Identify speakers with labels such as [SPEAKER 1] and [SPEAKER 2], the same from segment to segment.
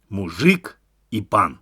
[SPEAKER 1] Мужик і пан.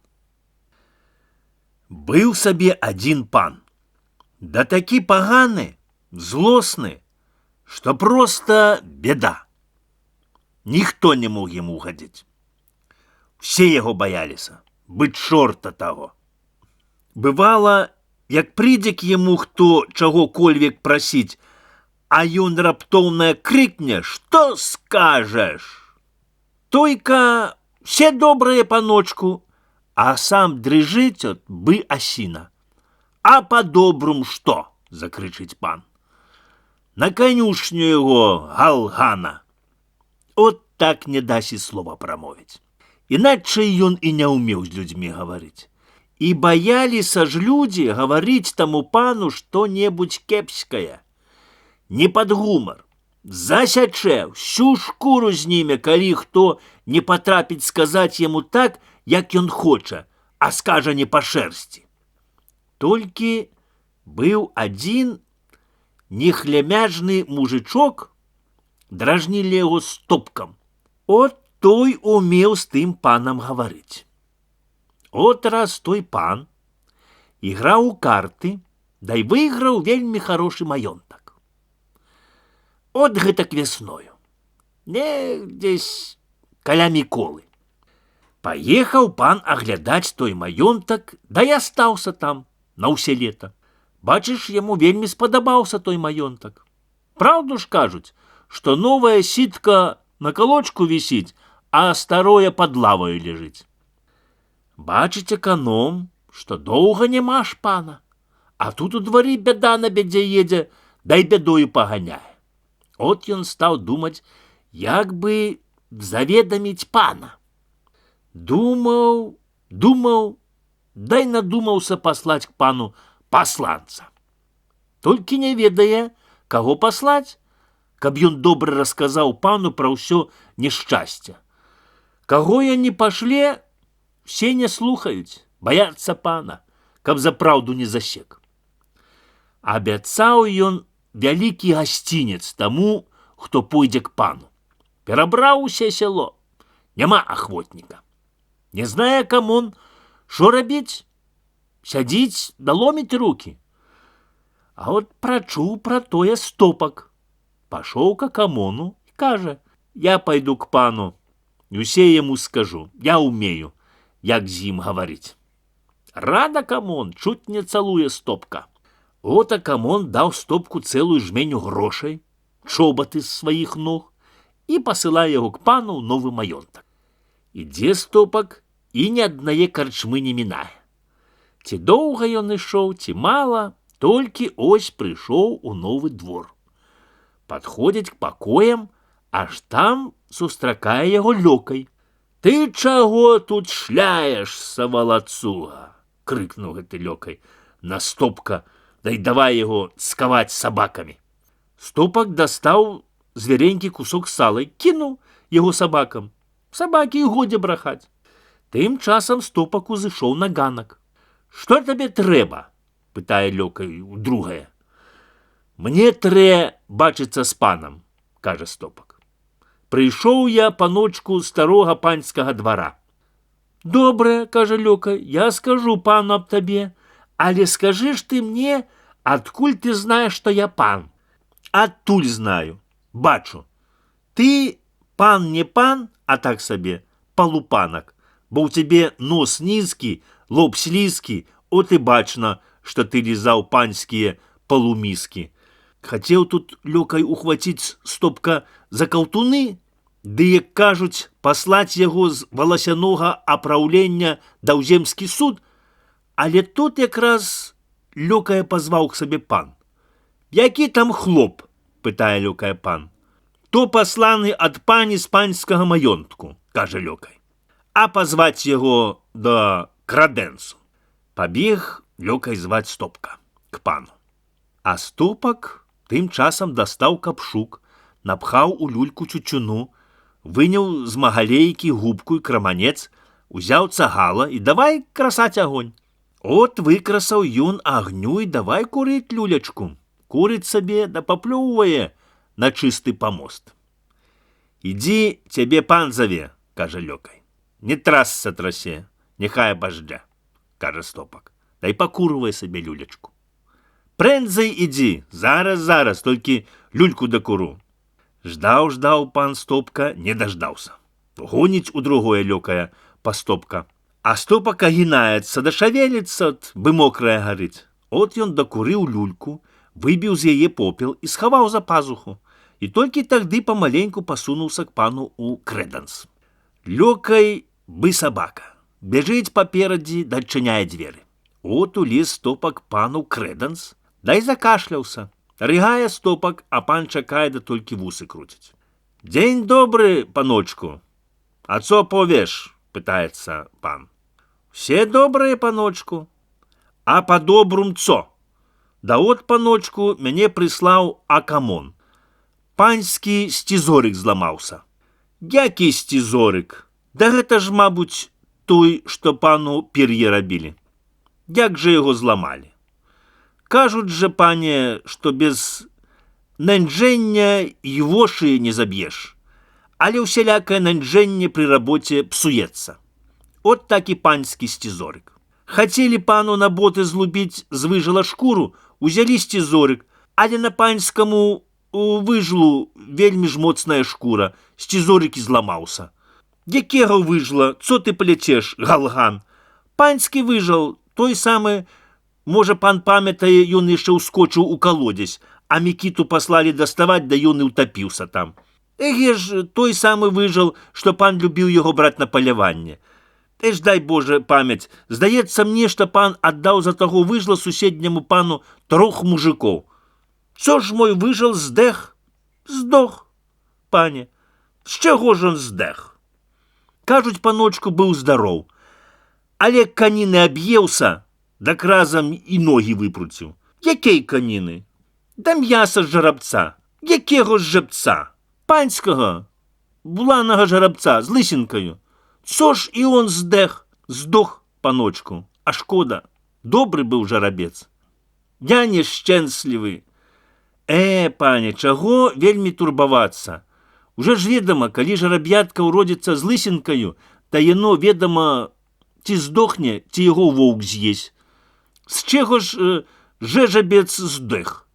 [SPEAKER 1] Быў сабе адзін пан, да такі паганы, злосны, што проста беда. Ніхто не мог яму угадзіць. Все яго баяліся, быць чорта таго. Бывала, як прыйдзе к яму хто чаго-кольвек прасіць, а ён раптоўна крыкне: «Што скажаш?» Тойка: «Все добрые, паночку», а сам дрыжыць от бы асіна. «А по-добрым што?» – закрычыць пан. «На канюшню яго, галгана!» От так не дасць і слова прамовіць. Іначай ён і не ўмеў з людзьмі гаварыць. І баяліся ж людзі гаварыць таму пану што-небудзь кепскае. Не пад гумар. Засячэ, всю шкуру зніме, калі хто не патрапіць сказаць яму так, як ён хоча, а скажа не па шэрсці. Толькі быў адзін нехлямяжны мужычок, дражнілі яго стопкам. От той умеў з тым панам гаварыць. От раз той пан іграў у карты, да й выйграў вельмі харошы маёнтак. От гэтак вясною, дзесь каля Міколы. Паехаў пан аглядаць той маёнтак, да і астаўся там на ўсе лета. Бачыш, яму вельмі спадабаўся той маёнтак. Праўду ж кажуць, што новая сітка на калочку вісіць, а старое пад лаваю лежыць. Бачыць эканом, што доўга няма ж пана, а тут у двары бяда на бядзе едзе, да й бядою паганяе. От ён стаў думаць, як бы заведаміць пана. Думаў, да й надумаўся паслаць к пану пасланца. Толькі не ведае, каго паслаць, каб ён добра расказаў пану пра ўсё няшчасце. Каго ён не пашле, все не слухаюць, баяцца пана, каб за праўду не засек. Абяцаў ён вялікі гасцінец таму, хто пойдзе к пану. Перабраў усе сяло, няма ахвотніка. Не знае камон, што рабіць, сядзіць да ломіць рукі. А от прачуў пра тое стопак. Пашоў к камону і кажа: «Я пайду к пану, і усе яму скажу, я умею, як з ім гаварыць». Рада камон, чуць не цалуе стопка. От камон даў стопку цэлую жменю грошай, чобаты з сваіх ног і пасылае яго к пану ў новы маёнтак. Ідзе стопак і ні аднае карчмы не мінае. Ці доўга ён ішоў, ці мала, толькі ось прыйшоў у новы двор. Падходзіць к пакоям, аж там сустракае яго лёкай. «Ты чаго тут шляеш, савалацуга?» – крыкнуў гэты лёкай на стопка, да й давай яго скаваць сабакамі. Стопак дастаў зверенькі кусок сала і кінуў яго сабакам. Сабакі і годзе брахаць. Тым часам стопак узышоў на ганак. «Што табе трэба?» – пытае лёкай у другае. «Мне трэ бачыцца з панам», – кажа стопак. «Прыйшоў я, паночку, старога панскага двара». «Добре», – кажа лёкай, – «я скажу пану аб табе, але скажы ж ты мне, адкуль ты знаеш, што я пан?» «Адтуль знаю, бачу. Ты пан не пан, а так сабе, палупанак, бо ў цябе нос нізкі, лоб слізкі, от і бачна, што ты лізаў панскія палуміскі». Хацеў тут лёкай ухваціць стопка за каўтуны, ды, як кажуць, паслаць яго з валасянога апраўлення да ў земскі суд, але тут якраз лёкая пазваў к сабе пан. «Які там хлоп?» – пытае лёкая пан. «То пасланы ад пані з панскага маёнтку», – кажа лёкай. «А пазваць яго да крадэнсу». Пабег лёкай зваць стопка к пану. А стопак тым часам дастаў капшук, напхаў у люльку тютюну, выняў з магалейкі губку і краманец, узяў цагала і давай красаць агонь. От выкрасаў ён агню і давай курыць люлячку. Курыць сабе да паплёўвае на чысты памост. «Ідзі, цябе пан заве», – кажа лёкай. не трасца трасе, нехай баждя, каже Стопак, та й пакурвай сабе люлечку. Прędzej ідзі, зараз, толькі люльку дакуру. Ждаў пан Стопка, не даждаўся. Гоніць у другое лёкае па Стопка. А Стопак агінаецца, да шавеліцца, бы мокрая гарыць. От ён дакурыў люльку, выбіў з яе попел і схаваў за пазуху. І толькі тагды памаленьку пасунуўся к пану ў Крэданс. Лёкай бы сабака. Бяжыць паперадзе, дачыняе дзверы. От улез Стопак пану Крэданс, дай закашляўся. Рыгае Стопак, а пан чакае, да толькі вусы круціць. Дзень добры, паночку. А цо повеш? Пытаецца пан. Все добрыя, паночку. А па-добрум цо? Да от, паночку, мяне прыслаў Акамон. Панскі сцізорык зламаўся. Які сцізорык? Да гэта ж, мабуць, той, што пану пер'е рабілі. Як жа яго зламалі? Кажуць же, пане, што без нанджэння і вошы не заб'еш. Але ўсялякае нанджэнне пры рабоце псуецца. От так і панскі сцізорык. Хацелі пану на боты злубіць з выжала шкуру, узялі сцізорык, але на панскаму выжлу вельмі ж моцная шкура, сцізорык і зламаўся. Якога выжла, цо ты паляцеш, галган? Панскі выжал, той самы, можа, пан памятае, ён яшчэ ўскочыў у калодзесь, а Мікіту паслалі даставаць, да ён і ўтапіўся там. Эге ж, той самы выжал, што пан любіў яго браць на паляванне. Эж, дай Боже, памяць, здаецца мне, што пан аддаў за таго выжла суседняму пану 3 мужикоў. Цо ж мой выжал здэх? Здох, пане. З чаго ж он здэх? Кажуць, паночку быў здароў. Але каніны аб'еўся, дак разам і ногі выпруціў. Якей каніны? Да мяса з жарабца. Якего ж жабца? Панскага, буланага жарабца з лысінкаю. Цо ж і он здэх? Здох, паночку. А шкода, добры быў жарабец. Я нешчэнслівы. Пане, чаго вельмі турбавацца? Уже ж ведама, калі жараб'ятка ўродзіцца з лысінкаю, та яно, ведама, ці здохне, ці яго воўк з'есть. З чаго ж жэжабец здэх?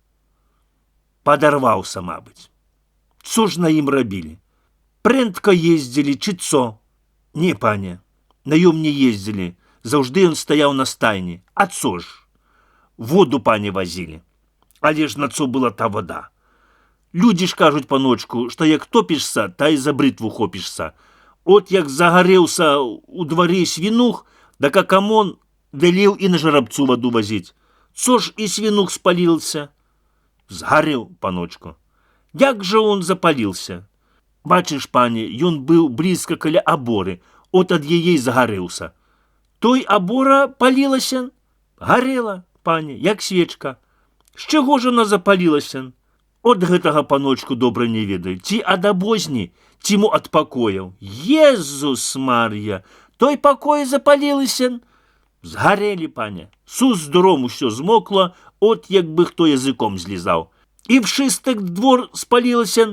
[SPEAKER 1] Падарваўся, мабыць. Цо ж на ім рабілі? Прэндка ездзілі, ці цо? Не, пане, на ём не ездзілі. Заўжды ён стаяў на стайні. А цо ж? Воду, пане, вазілі. Але ж на цо была та вода. Людзі ж кажуць, паночку, што як топішся, та і за брытву хопішся. От як загарэўся у двары свінух, да Акамон велеў і на жарабцу воду вазіць. Цо ж і свінух спаліўся? Згарэў, паночку. Як жа он запаліўся? Бачыш, пане, ён быў блізка каля аборы, от ад яе загарэўся. Той абора палілася? Гарела, пане, як свечка. З чаго ж она запалілася? От гэтага, паночку, добра не ведаю. Ці ад абозні, ці мо ад пакояў. Езус Мар'я, той пакой запалілася? Згарэлі, пане. Сус дуром усё змокла, от як бы хто языком злізаў. І вшыстак двор спалілася?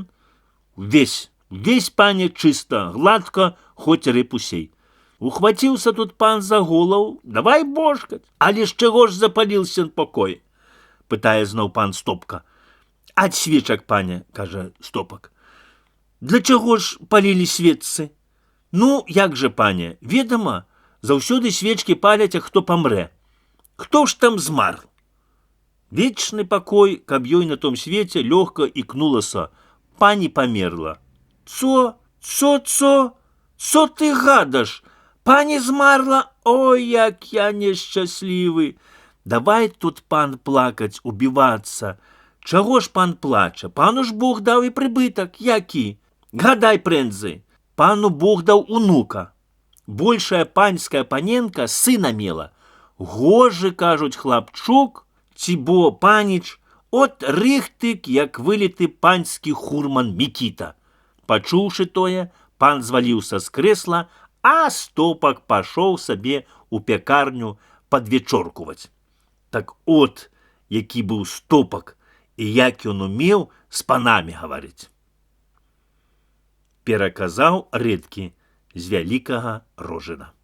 [SPEAKER 1] Весь, пане, чыста, гладка, хоць репусей. Ухваціўся тут пан за голову, давай бошкаць. Але з чаго ж запаліўся пакой? Пытае зноў пан Стопка. Ад свечак, пане, кажа Стопак. Для чаго ж палілі свечцы? Ну, як же, пане, ведама, заўсёды свечкі паляць, а хто памрэ. Хто ж там змар? Вечны пакой, каб ёй на том свеце лёгка ікнулася. Пані памерла. Цо ты гадаш? Пані змарла? Ой, як я нешчаслівы. Давай тут, пан, плакаць, убівацца. Чаго ж пан плача? Пану ж Бог даў і прыбытак. Які? Гадай прędzej. Пану Бог даў унука. Большая панская паненка сына мела. Гожы, кажуць, хлапчук, ці бо паніч, от рыхтык, як вылеты панскі хурман Мікіта. Пачуўшы тое, пан зваліўся з крэсла, а Стопак пашоў сабе у пякарню падвечоркуваць. Так от, які быў Стопак, і як ён умеў з панамі гаварыць. Пераказаў рэдкі з вялікага Рожына.